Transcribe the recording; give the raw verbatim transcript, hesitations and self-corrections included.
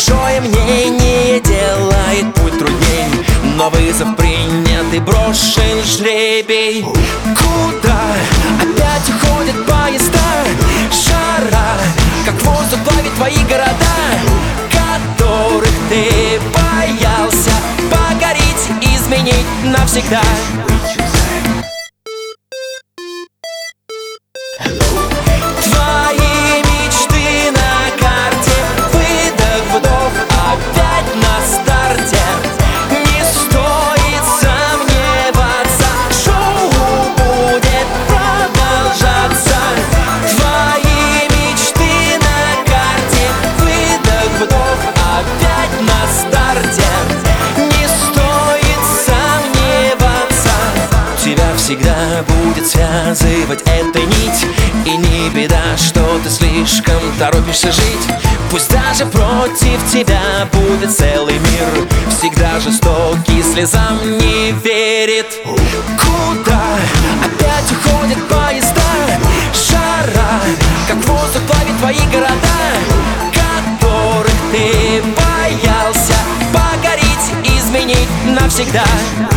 Чужое мнение делает путь трудней, но вызов принят и брошен жребий. Куда опять уходят поезда? Жара, как воздух плавит твои города, которых ты боялся покорить, изменить навсегда. Твои мечты на карте, выдох, вдох, опять на старте. Не стоит сомневаться, шоу будет продолжаться. Твои мечты на карте, выдох, вдох, опять на старте. Не стоит сомневаться, тебя всегда будет связывать эта нить. И не беда, что ты слишком торопишься жить. Пусть даже против тебя будет целый мир, всегда жестокий, слезам не верит. Куда опять уходят поезда? Жара, как воздух плавит твои города, которых ты боялся покорить, изменить навсегда.